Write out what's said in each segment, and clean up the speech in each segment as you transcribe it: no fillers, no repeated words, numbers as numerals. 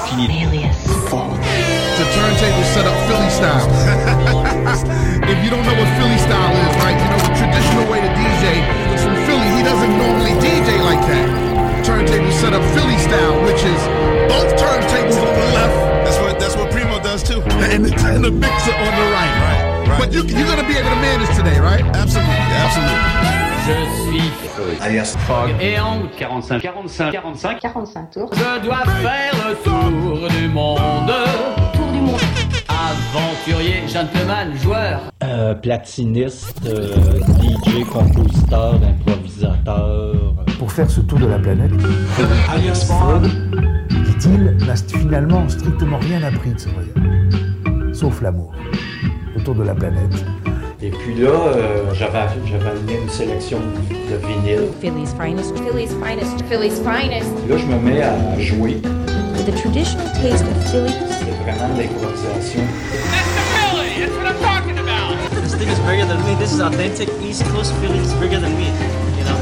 fini. The turntable set up Philly style. If you don't know what Philly style is, right, you know the traditional way to DJ is from Philly. He doesn't normally DJ like that. Turntable set up Philly style, which is both turntables on the left. That's what Primo does too. And the mixer on the right. Right. But you're gonna be able to manage today, right? Absolutely. Je suis Alias Fog et en 45 tours. Je dois faire le tour du monde. Aventurier, gentleman, joueur. Platiniste, DJ, compositeur, improvisateur. Pour faire ce tour de la planète, Alias Fog, dit-il, n'a finalement strictement rien appris de ce voyage, sauf l'amour. Le tour de la planète. Et puis là, j'avais amené une sélection de vinyle. Philly's finest. Là, je me mets à jouer. The traditional taste of Philly. C'est vraiment de l'improvisation. That's the Philly! That's what I'm talking about! This thing is bigger than me. This is authentic East Coast Philly. It's bigger than me. You know?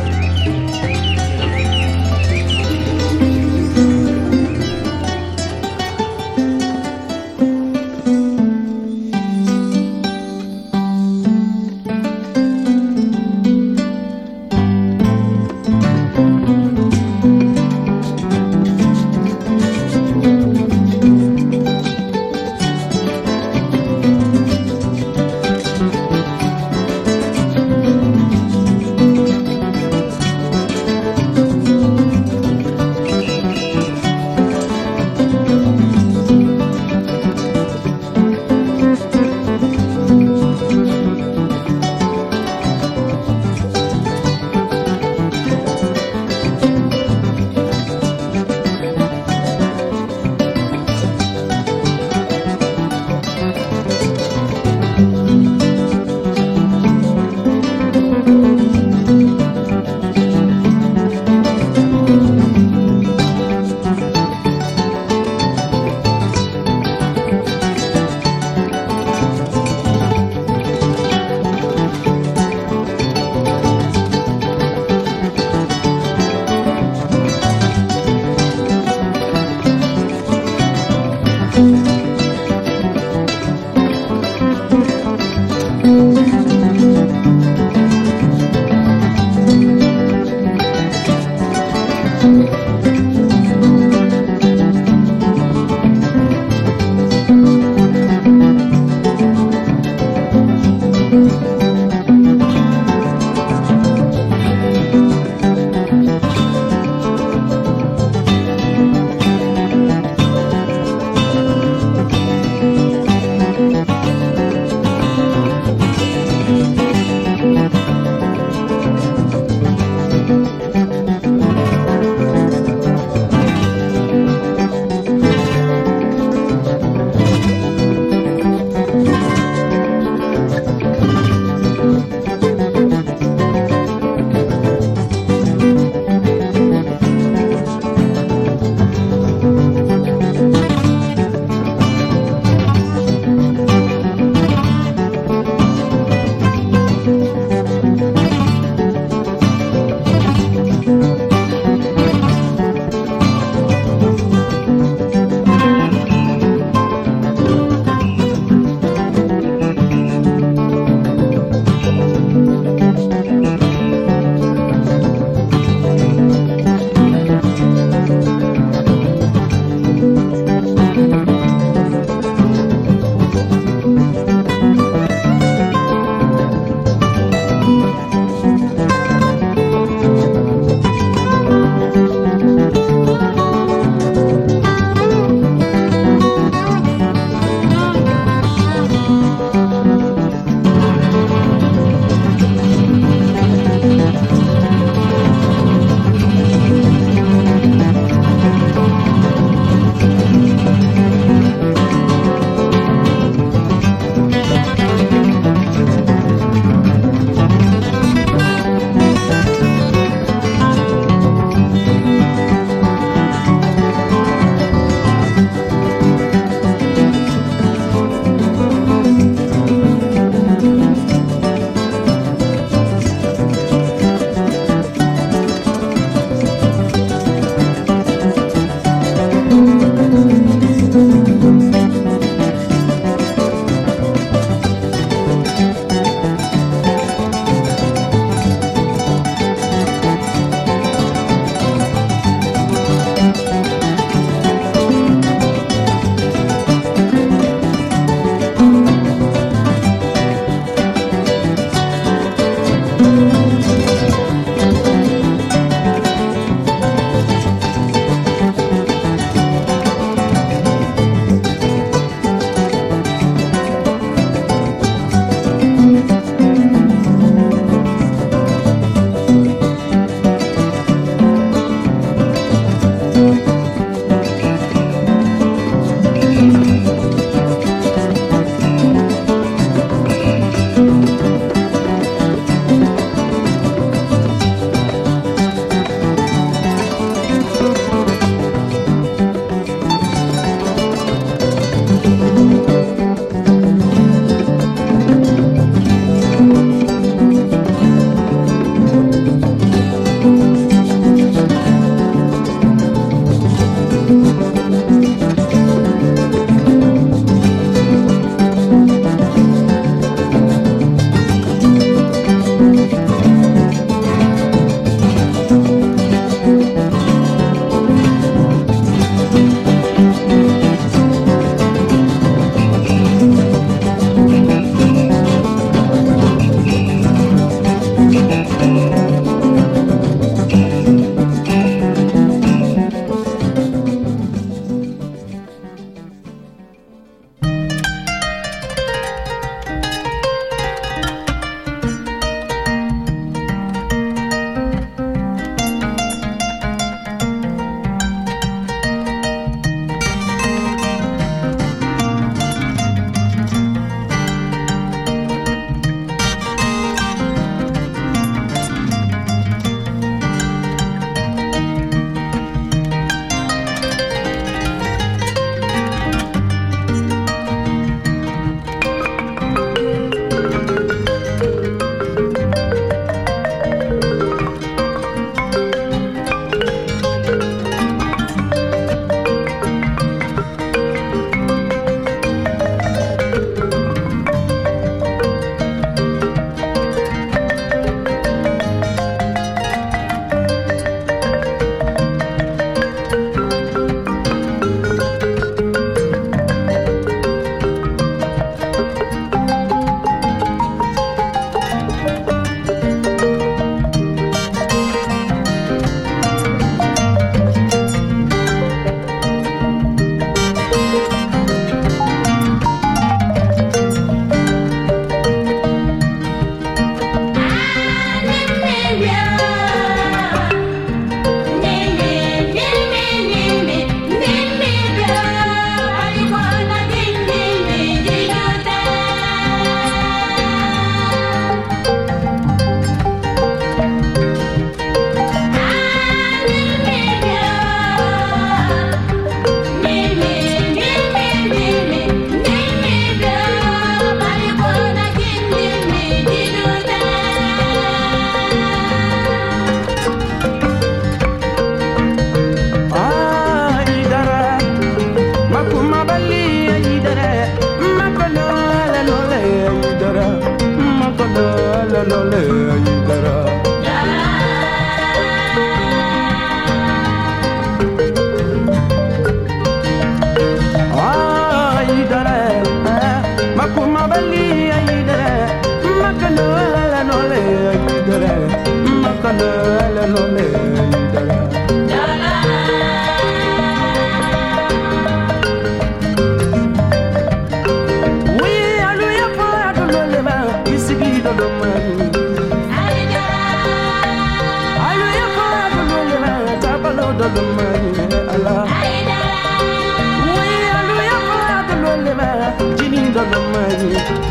dolomani Allah we aluya fa dololema jini dolomani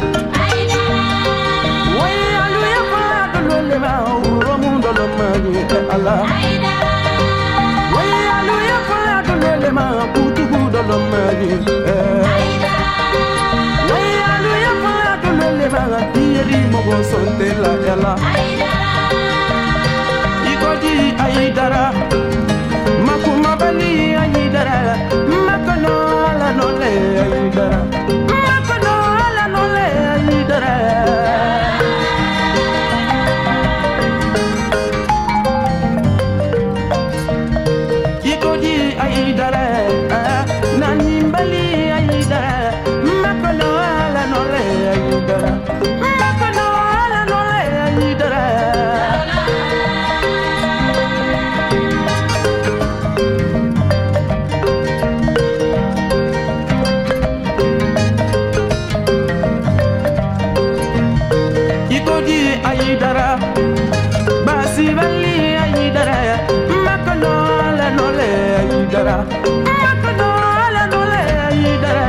we aluya fa dololema romu dolomani Allah we aluya fa dololema kutubu dolomani we aluya fa dololema tiri mogo sonte la yalla ikodi aidara makuma bali aidara makano la nole aidara makano la nole aidara ikodi aidara nani bali aidara makano la nole aidara makano la nole aidara aidara basi bali aidara makano la nole aidara makano la nole aidara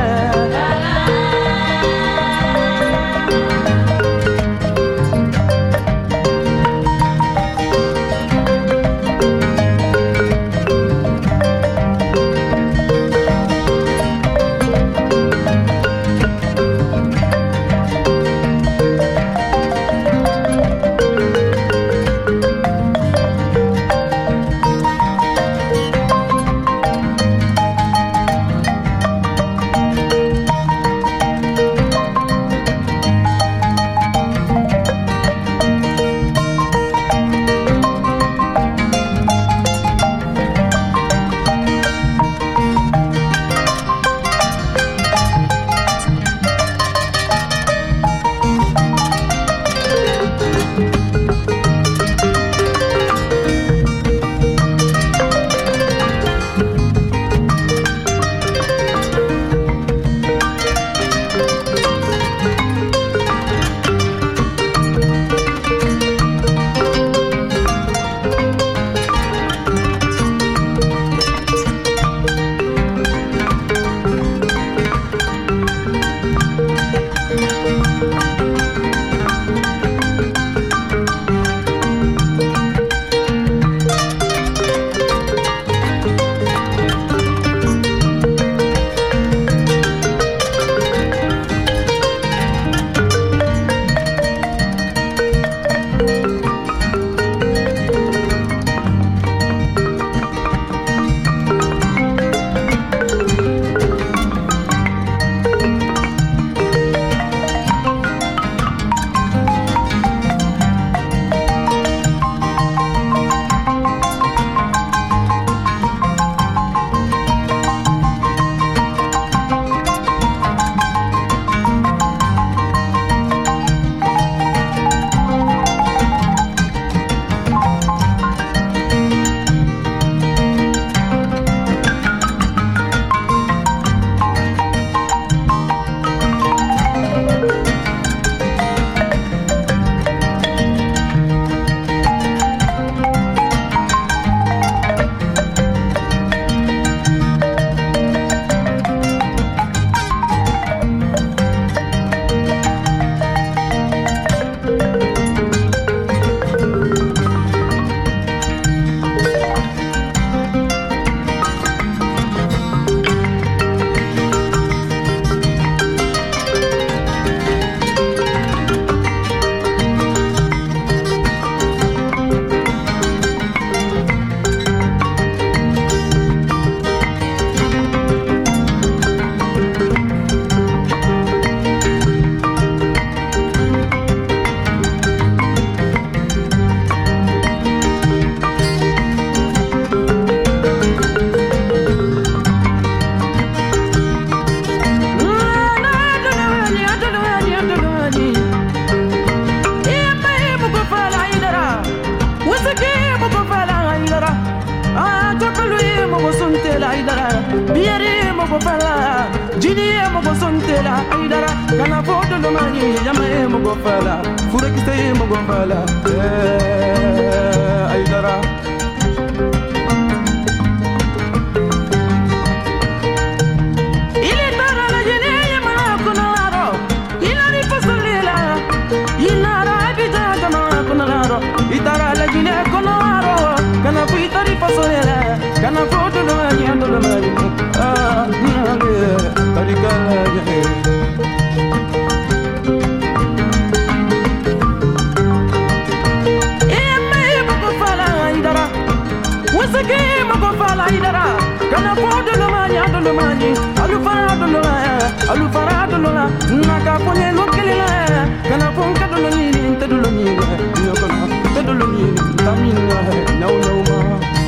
aidara kana fodo lo mani alu farado lo la naka pone lo kelela kana fon ka do lo ni te do lo ni yo kana te do lo ni tamin wa no ma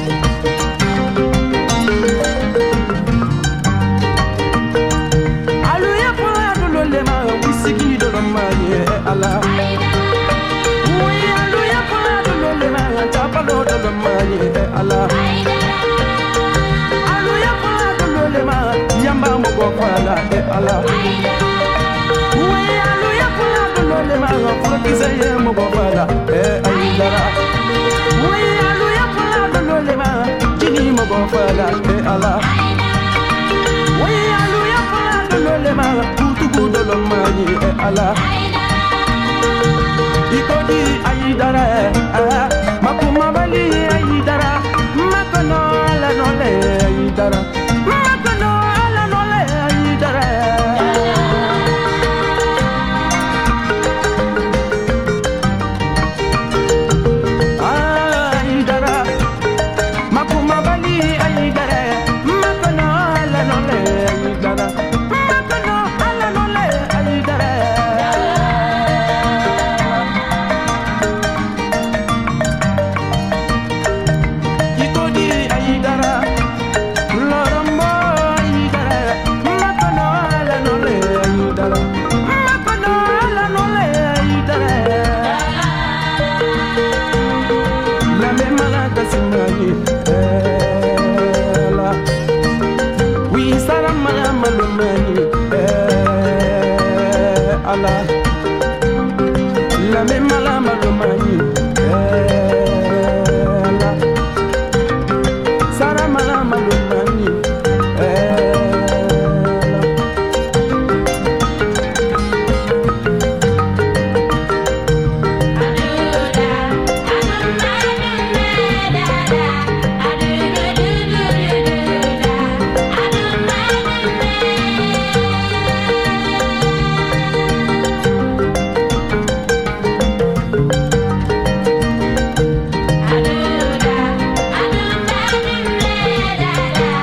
alu ya farado lo le ma wisiki do lo mani ala oui alu ya farado lo le ma chapa lo do lo mani ala yamba mo go fala e ala we alu ya fala do le ma ko kisaye mo go fala e aidara we alu ya fala do le ma jini mo go fala e ala we alu ya fala do le ma kutu do lo mani e ala ikodi aidara makuma bali aidara makono la no le aidara la même la malomani la sara mala malomani da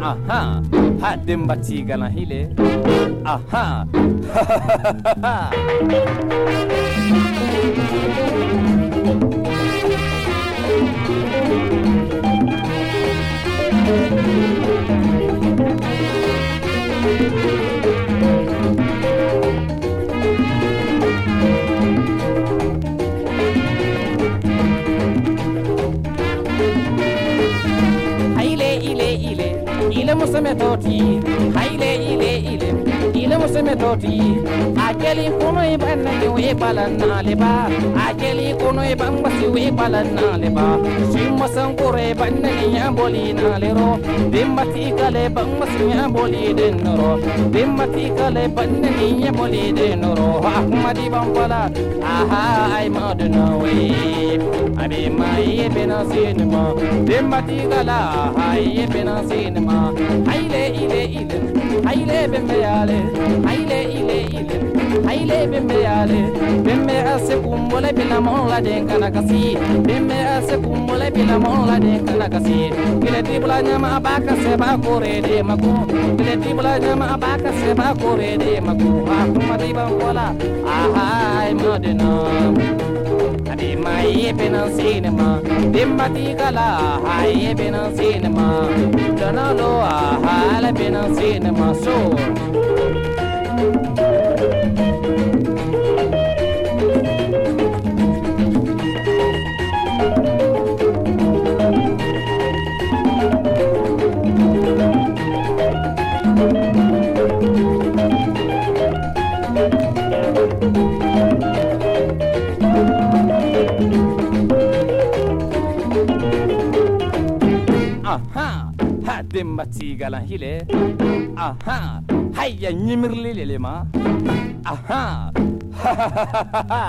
aha, hademba tigana hile, aha, ile museme toti ile museme toti akeli kono ibanna we balanna leba akeli kono ibamba si we balanna leba simma sankore banna nya bolina lero bimmati kale bamba si nya boli denro bimmati kale banna nya boli denro ahmadi bambala aha ai madna we abi mai bena sinema bimmati kala hai bena sinema haile bembeyale haile bembeyale bembe ase kumbole bila mola den kana kasi bembe ase kumbole bila mola den kana kasi kile tibula nyama abaka se ba kore de maku kile tibula nyama abaka se ba kore de maku akuma diba wala ahai modena adi mai bena cinema bimmati kala hai bena cinema danalo ahai bena cinema so aha hademba tigala hile aha hayya nyimirli lelema aha ha ha ha ha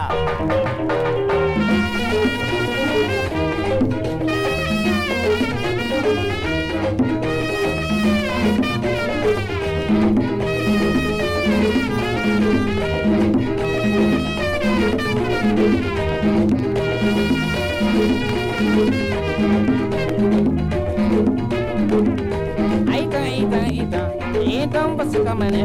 Idam basukamane,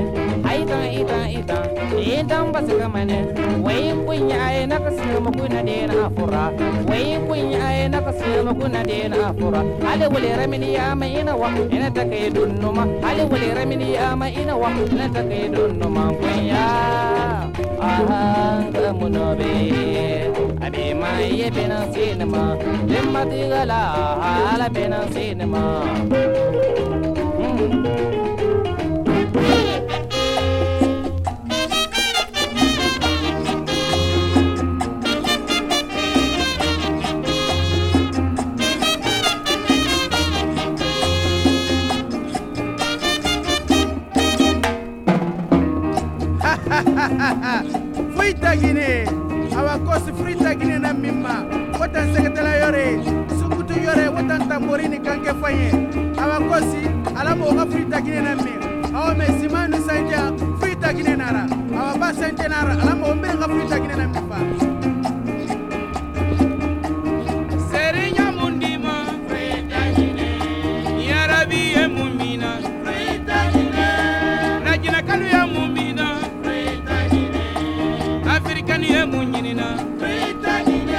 idam basukamane. Way kunya ay nakasama kuna dena afura. Way kunya ay nakasama kuna dena afura. Ale wale ramini ama inawa, ina take dunuma. Ale wale ramini ama inawa, ina take dunuma. Kunya aha munobe. Abi mai bena cinema, lemma tigala hala bena cinema. Fruita Guinée, awakosi fruita Guinée na mimma. Watan seketela yore, sukutu yore watan tamborini kanke fanye. Awakosi alamo ga fruita Guinée na mimma. Awa mesimanu sanja fruita Guinée nara. Awa ba sanja nara alamo ombe ga fruita Guinée na mimma. Serinya mundima fruita Guinée. Yarabi e mumina fruita Guinée. Najina kanu ya mumina. Africani e munyinina fruita Guinée.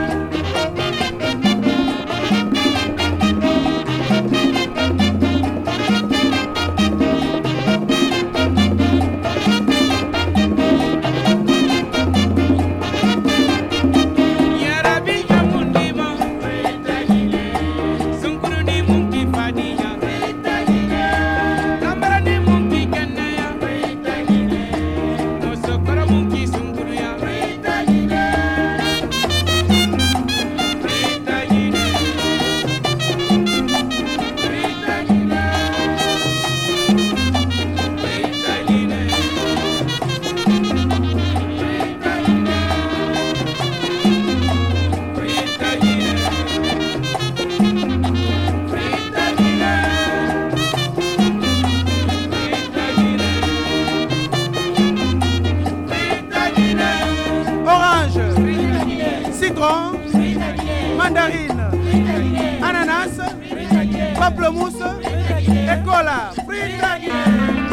Yarabi ya mundima fruita Guinée. Sunkuru ni mungi fadiya fruita Guinée. Kambara ni mungi kenaya fruita Guinée. Mosokoro mungi sunkuru ya fruita Guinée. Fruita Guinée. Fruita Guinée. Fruita Guinée. Fruita Guinée. Fruita Guinée. Orange, citron, mandarine, ananas, Pamplemousse, école, Frita Guinée.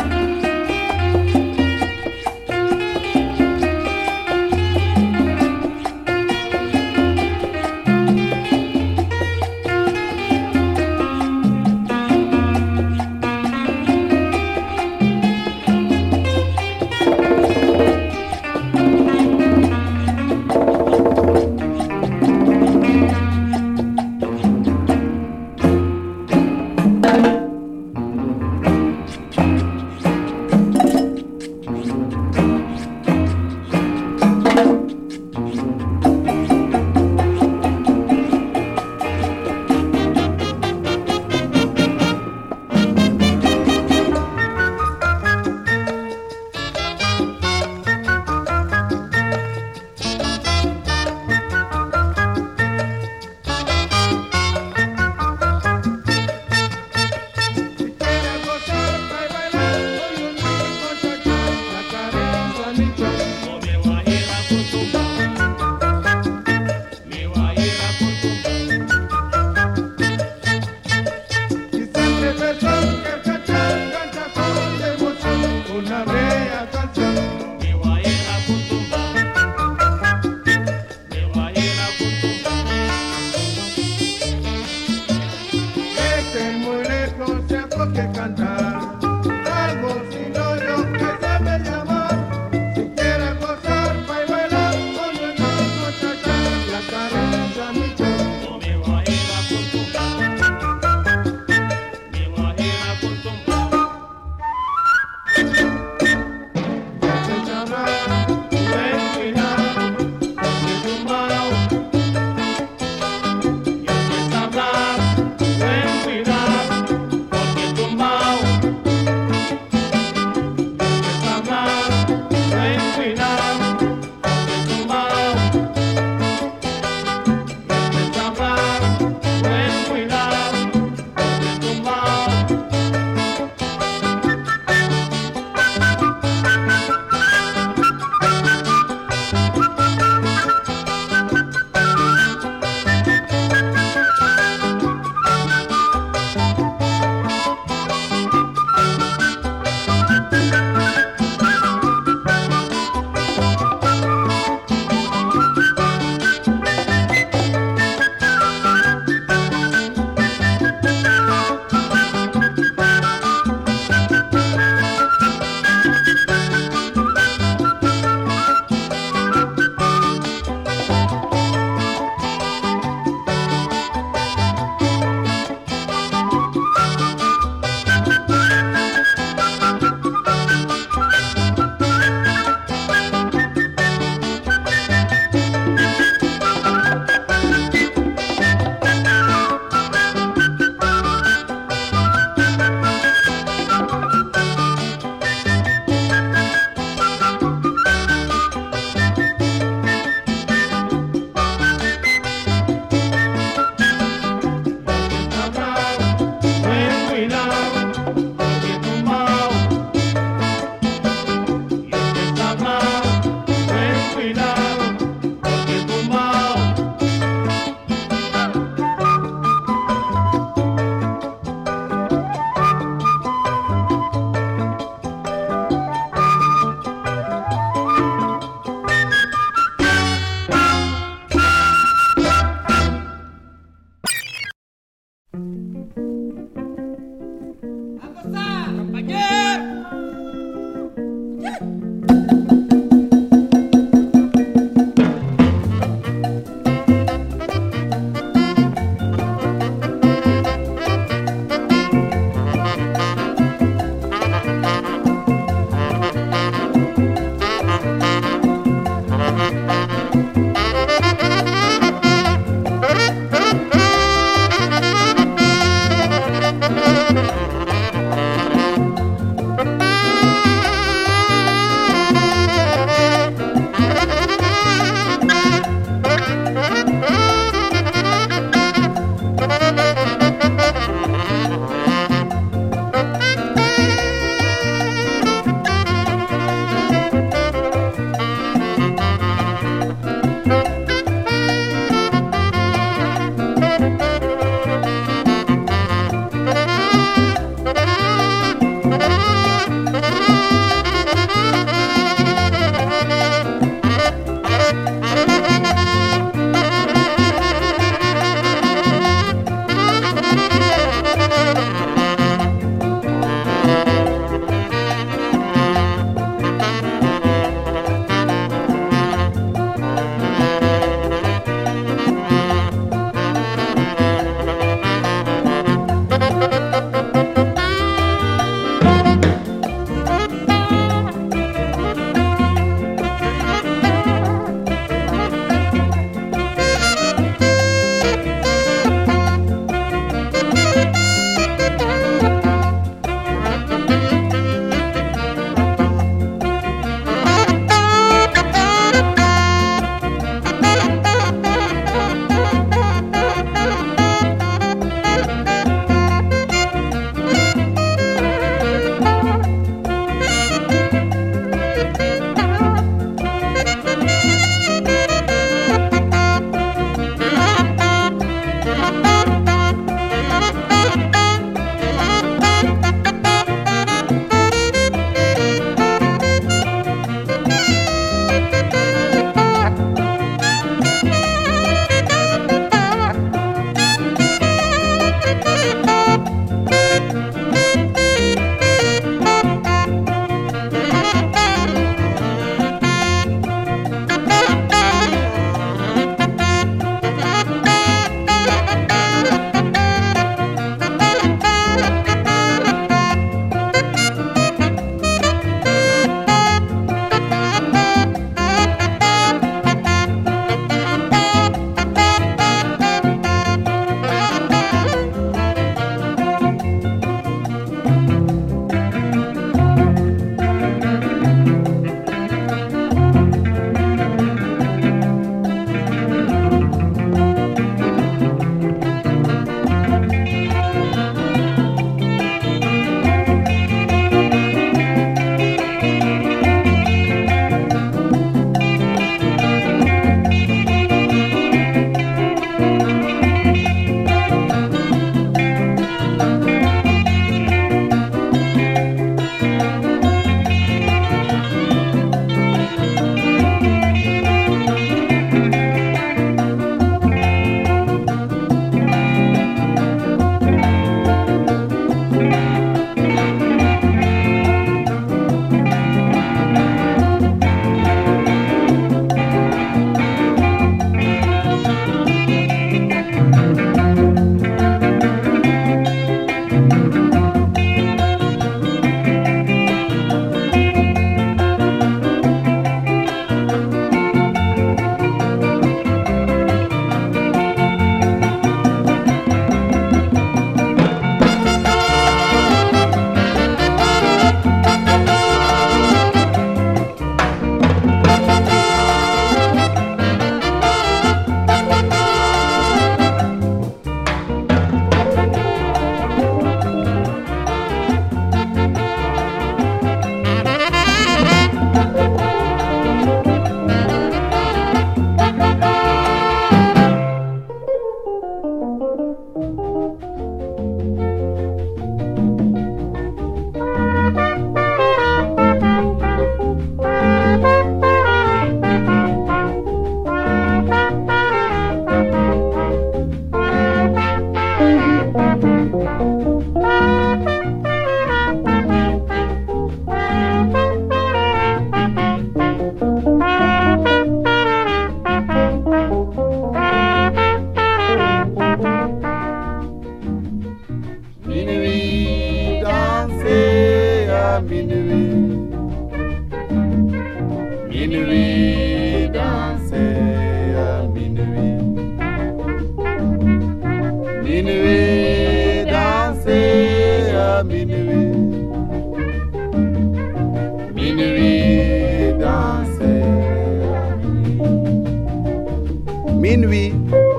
Minuit,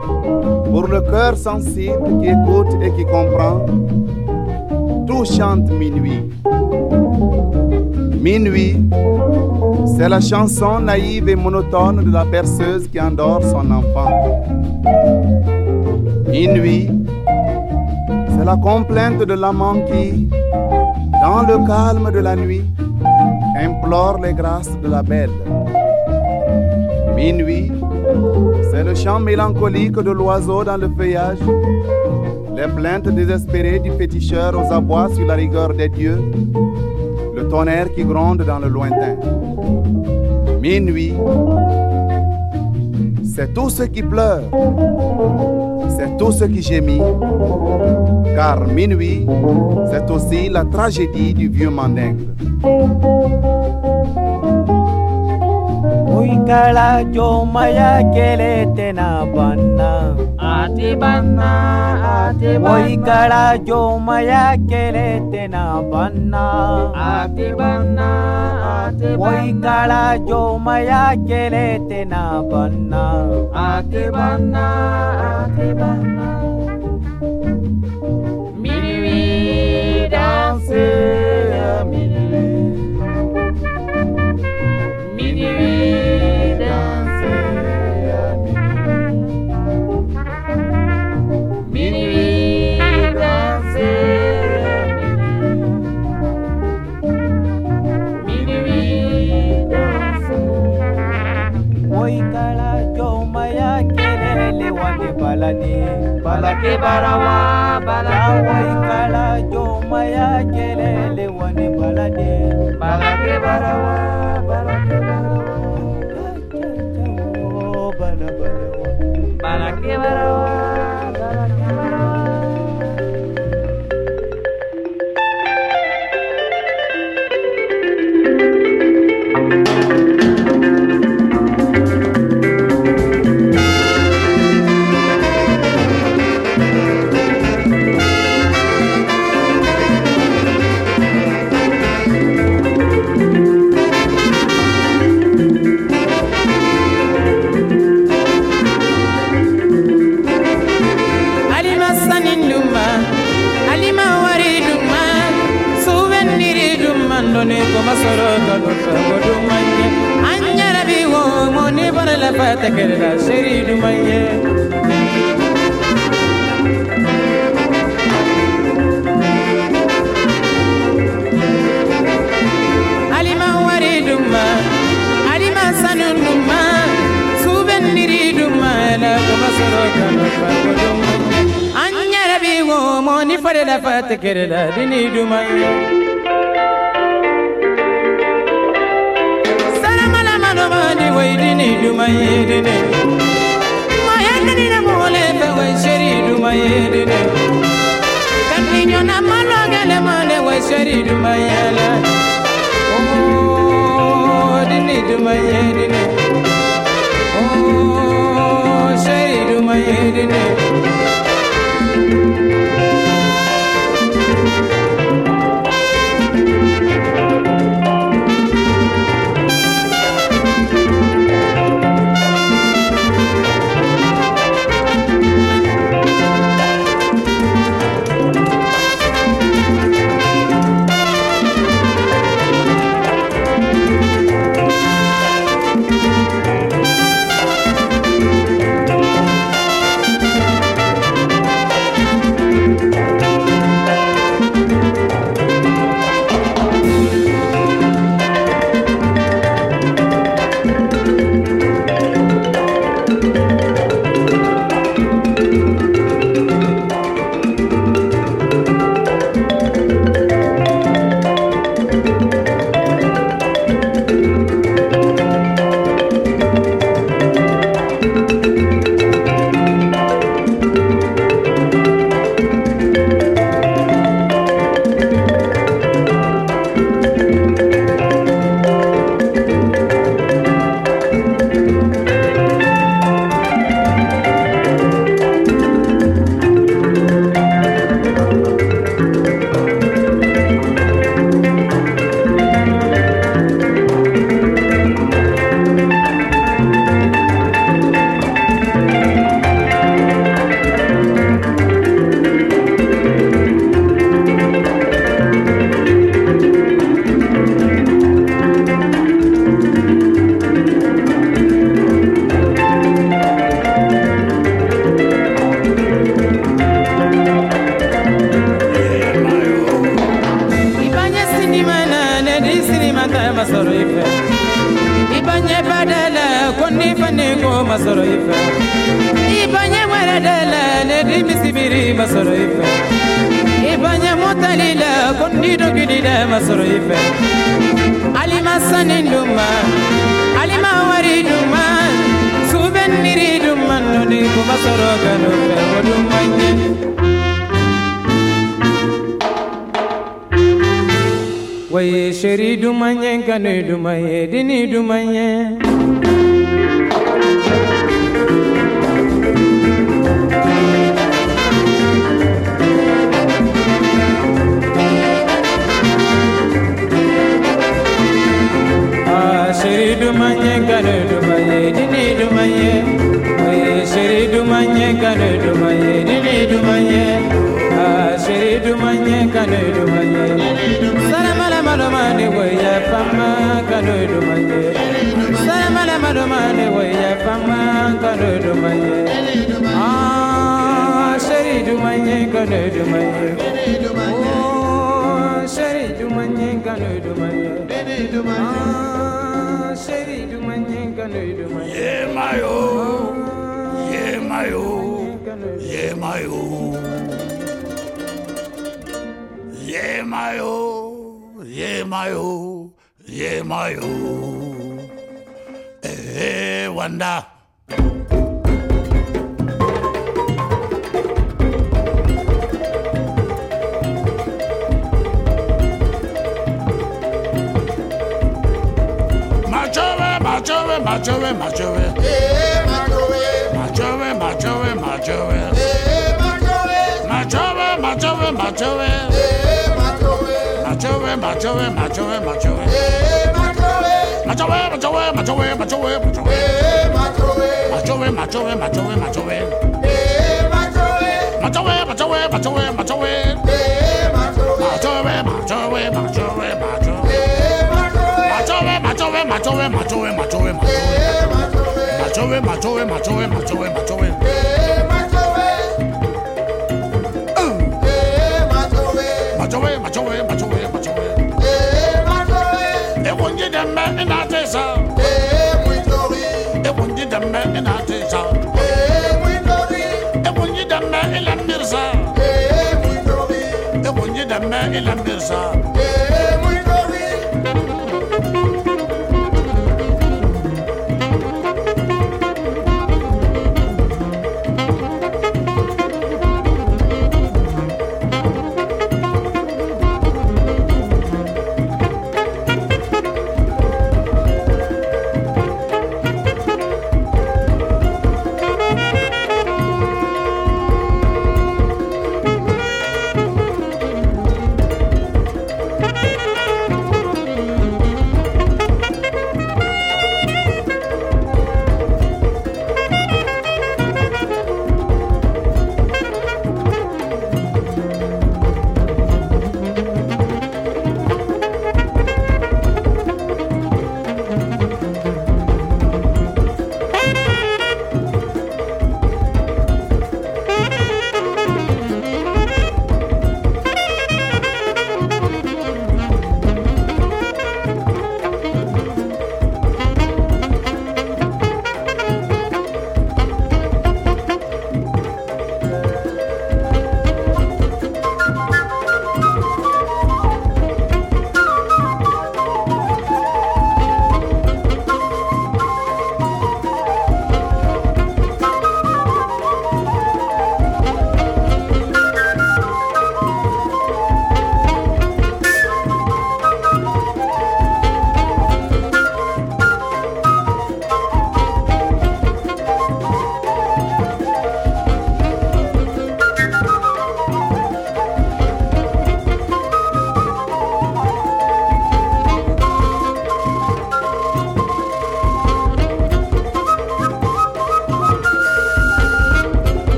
pour le cœur sensible qui écoute et qui comprend, tout chante minuit. Minuit, c'est la chanson naïve et monotone de la berceuse qui endort son enfant. Minuit, c'est la complainte de l'amant qui, dans le calme de la nuit, implore les grâces de la belle. Minuit, c'est le chant mélancolique de l'oiseau dans le feuillage, les plaintes désespérées du féticheur aux abois sur la rigueur des dieux, le tonnerre qui gronde dans le lointain. Minuit, c'est tout ce qui pleure, c'est tout ce qui gémit, car minuit, c'est aussi la tragédie du vieux mandingue. Uikala jomaya kele tena banna ati banna Uikala jomaya kele tena banna ati banna Uikala jomaya kele tena banna ati banna Minuit danser minuit Balake barawa balawa ikala jomaya kelele wane balade balake barawa balake barawa balake barawa ko masoro ife ibanye mwere dele ne di misibiri masoro ife ibanye motalila kondido gidide masoro ife alima saninduma alima wariduma souveniri duma no di ko masoro kanu fe odumanye waye sheri dumanye kanu dumaye dini dumanye sheri dumanye kanu dumaye dini dumanye waye sheri dumanye kanu dumaye dini dumanye sheri dumanye kanu dumaye salamala malomane waya fama kanu dumanye salamala malomane waya fama kanu dumanye sheri dumanye kanu dumanye sheri dumanye kanu dumanye sheri dumanye kanu dumanye yeah mayo yeah mayo yeah mayo yeah mayo yeah mayo yeah mayo wanda Machowe, machowe, machowe. Machowe, machowe, machowe. Machowe, machowe, machowe. Machowe, machowe, machowe, machowe. Machowe, machowe, machowe, machowe, machowe. Machowe, machowe, machowe, machowe. Machowe, machowe, machowe, machowe. Machowe, machowe, machowe, machowe. Machowe, machowe, machowe, machowe, machowe, machowe, machowe, machowe, machowe. Machowe, machowe, machowe, machowe. Ewunji dembe inatesa. Ewunji dembe inatesa. Ewunji dembe ilamirsa. Ewunji dembe ilamirsa.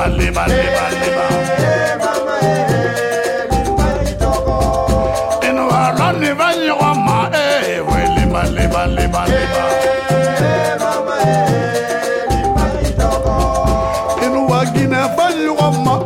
limba, limba, limba. Inu aloni vanyoma, we limba, limba, limba, limba. Inu wagine vanyoma,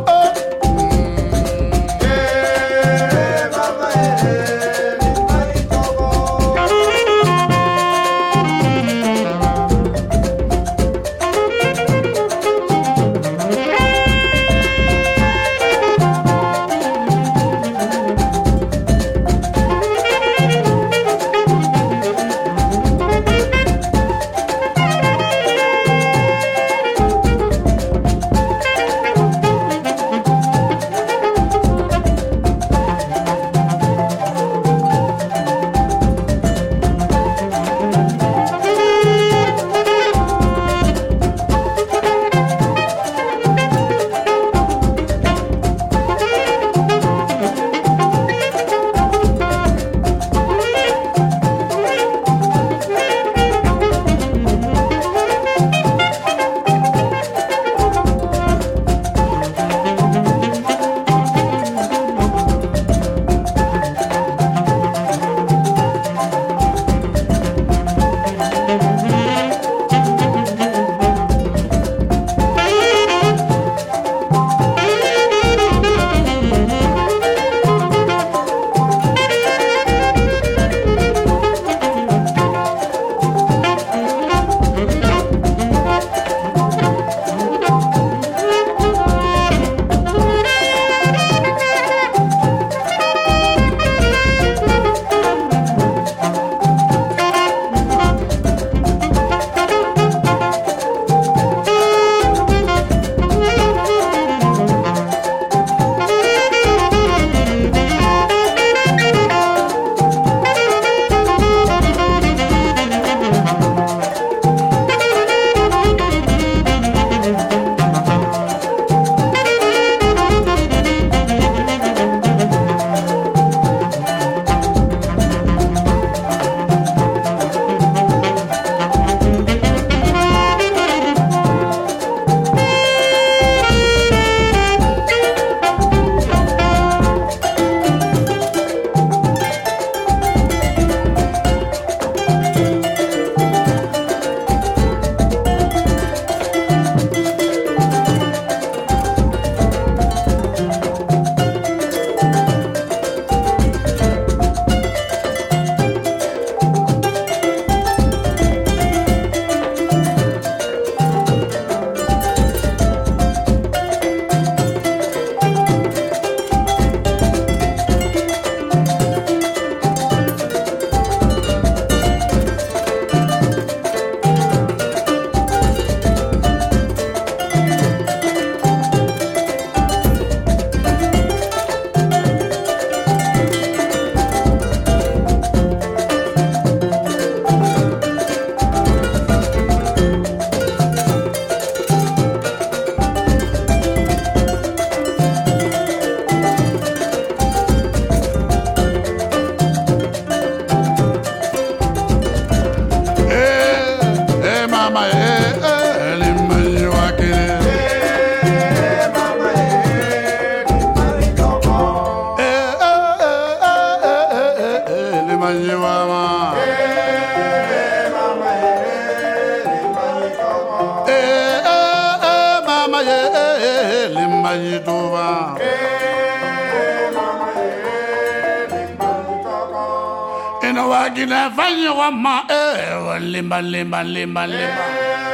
limba, limba, limba, limba.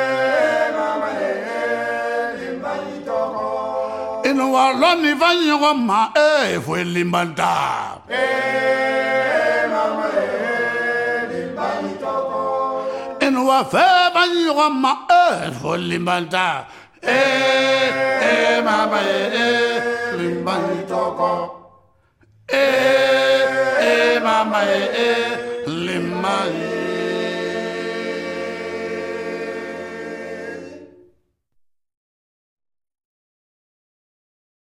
Inu waloni vanyoma, fue limbanta. Inu wafe vanyoma, fue limbanta. Mama, limbantoko. Mama, limbantoko.